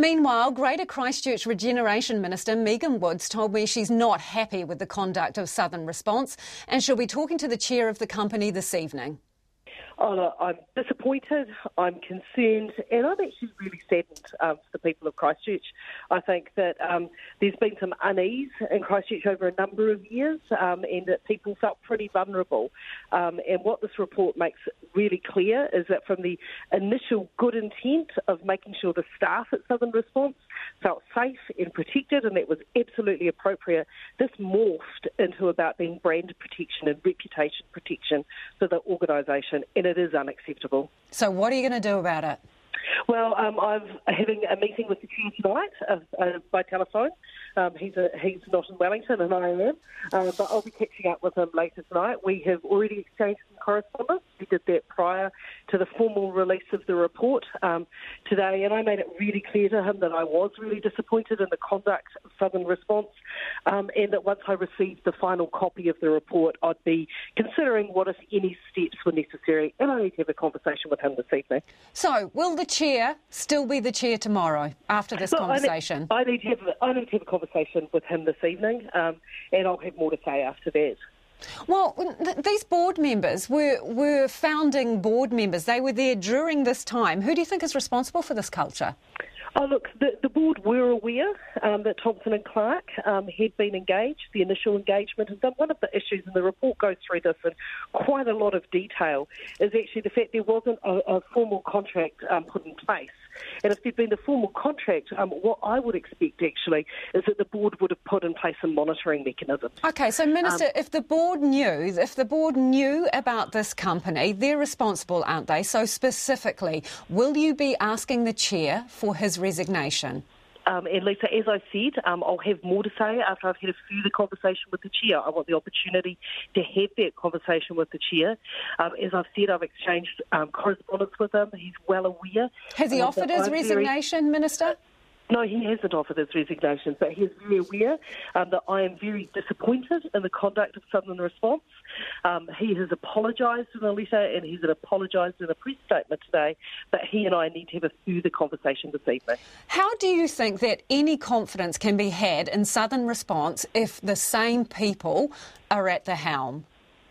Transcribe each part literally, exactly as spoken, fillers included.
Meanwhile, Greater Christchurch Regeneration Minister Megan Woods told me she's not happy with the conduct of Southern Response, and she'll be talking to the chair of the company this evening. Oh, no, I'm disappointed, I'm concerned, and I'm actually really saddened um, for the people of Christchurch. I think that um, there's been some unease in Christchurch over a number of years, um, and that people felt pretty vulnerable. Um, and what this report makes really clear is that from the initial good intent of making sure the staff at Southern Response felt safe and protected, and that was absolutely appropriate, this morphed into about being brand protection and reputation protection for the organisation, and it is unacceptable. So what are you going to do about it? Well, um, I'm having a meeting with the chair tonight uh, uh, by telephone. Um, he's a, he's not in Wellington, and I am, uh, but I'll be catching up with him later tonight. We have already exchanged some correspondence. We did that prior to the formal release of the report um, today, and I made it really clear to him that I was really disappointed in the conduct of Southern Response, um, and that once I received the final copy of the report, I'd be considering what, if any, steps were necessary, and I need to have a conversation with him this evening. So, will the chair still be the chair tomorrow after this Look, conversation? I need, I need to have I need to have a conversation with him this evening, um, and I'll have more to say after that. Well, th- these board members were were founding board members. They were there during this time. Who do you think is responsible for this culture? Oh, look, the, the board were aware um, that Thompson and Clark um, had been engaged, the initial engagement, and one of the issues, and the report goes through this in quite a lot of detail, is actually the fact there wasn't a, a formal contract um, put in place. And if there'd been the formal contract, um, what I would expect, actually, is that the board would have put in place a monitoring mechanism. OK, so, Minister, um, if the board knew, if the board knew about this company, they're responsible, aren't they? So, specifically, will you be asking the chair for his resignation? Um, and Lisa, as I said, um, I'll have more to say after I've had a further conversation with the chair. I want the opportunity to have that conversation with the chair. Um, as I've said, I've exchanged um, correspondence with him. He's well aware. Has he um, offered his I'm resignation, very... Minister? No, he hasn't offered his resignation, but he is very aware um, that I am very disappointed in the conduct of Southern Response. Um, he has apologised in a letter, and he's apologised in a press statement today, but he and I need to have a further conversation this evening. How do you think that any confidence can be had in Southern Response if the same people are at the helm?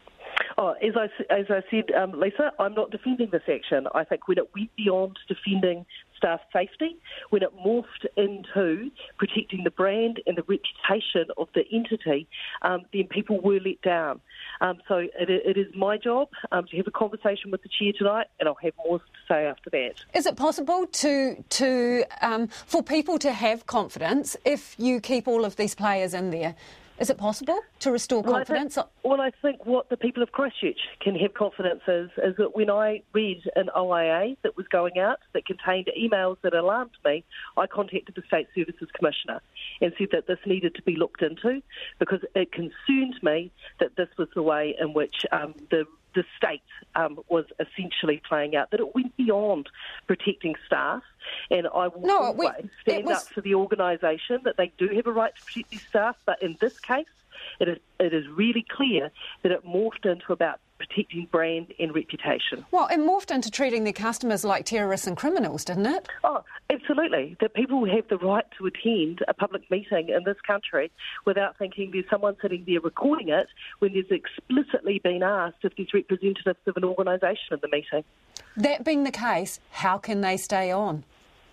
Oh, as I, as I said, um, Lisa, I'm not defending this action. I think when it went beyond defending staff safety, when it morphed into protecting the brand and the reputation of the entity, um, then people were let down. Um, so it, it is my job um, to have a conversation with the chair tonight, and I'll have more to say after that. Is it possible to to um, for people to have confidence if you keep all of these players in there? Is it possible to restore confidence? Well, I think, well, I think what the people of Christchurch can have confidence is, is that when I read an O I A that was going out that contained emails that alarmed me, I contacted the State Services Commissioner and said that this needed to be looked into because it concerned me that this was the way in which um, the the state um, was essentially playing out, that it went beyond protecting staff. And I will no, always we, stand was... up for the organisation that they do have a right to protect their staff, but in this case, it is, it is really clear that it morphed into about protecting brand and reputation. Well, it morphed into treating their customers like terrorists and criminals, didn't it? Oh, absolutely. That people have the right to attend a public meeting in this country without thinking there's someone sitting there recording it when there's explicitly been asked if there's representatives of an organisation in the meeting. That being the case, how can they stay on?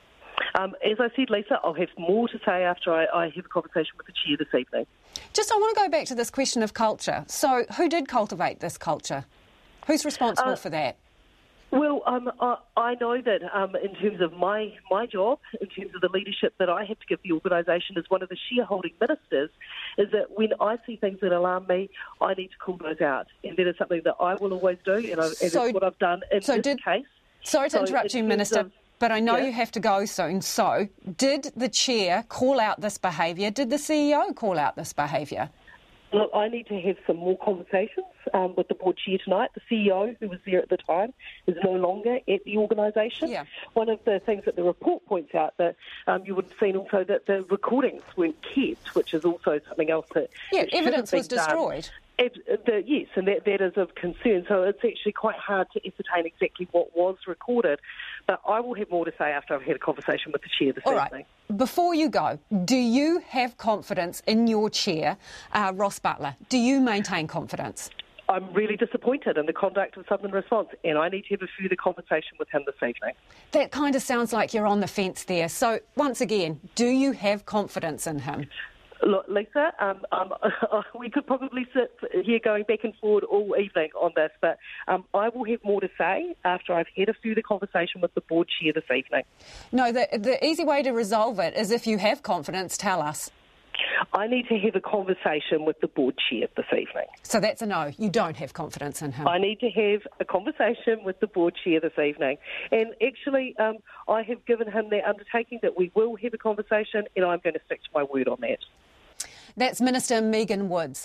Um, as I said, Lisa, I'll have more to say after I, I have a conversation with the chair this evening. Just, I want to go back to this question of culture. So, who did cultivate this culture? Who's responsible uh, for that? Well, um, I, I know that um, in terms of my, my job, in terms of the leadership that I have to give the organisation as one of the shareholding ministers, is that when I see things that alarm me, I need to call those out. And that is something that I will always do, and, I, and so, it's what I've done in so this did, case. Sorry to so interrupt you, Minister. Of, But I know yeah. you have to go soon. So, did the chair call out this behaviour? Did the C E O call out this behaviour? Look, I need to have some more conversations um, with the board chair tonight. The C E O, who was there at the time, is no longer at the organisation. Yeah. One of the things that the report points out that um, you would have seen also that the recordings weren't kept, which is also something else that Yeah, that should evidence have was been done. destroyed. It, the, yes, and that, that is of concern. So it's actually quite hard to ascertain exactly what was recorded. But I will have more to say after I've had a conversation with the chair this All evening. right. Before you go, do you have confidence in your chair, uh, Ross Butler? Do you maintain confidence? I'm really disappointed in the conduct of Southern Response, and I need to have a further conversation with him this evening. That kind of sounds like you're on the fence there. So, once again, do you have confidence in him? Look, Lisa, um, um, we could probably sit here going back and forward all evening on this, but um, I will have more to say after I've had a further conversation with the board chair this evening. No, the, the easy way to resolve it is if you have confidence, tell us. I need to have a conversation with the board chair this evening. So that's a no. You don't have confidence in him. I need to have a conversation with the board chair this evening. And actually, um, I have given him the undertaking that we will have a conversation, and I'm going to stick to my word on that. That's Minister Megan Woods.